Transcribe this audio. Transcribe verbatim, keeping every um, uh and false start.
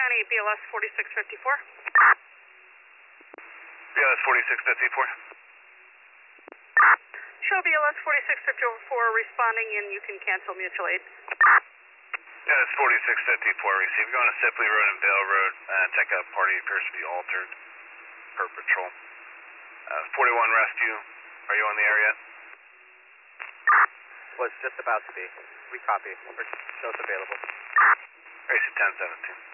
County, B L S forty-six fifty-four. B L S forty-six fifty-four. Show B L S forty-six fifty-four responding, and you can cancel mutual aid. Yeah, it's forty-six fifty-four. Receive. Going to Sipley Road and Vale Road. Uh, check out party appears to be altered per patrol. Uh, forty-one Rescue. Are you on the area? Was just about to be. We copy. We're still available. Race at ten seventeen.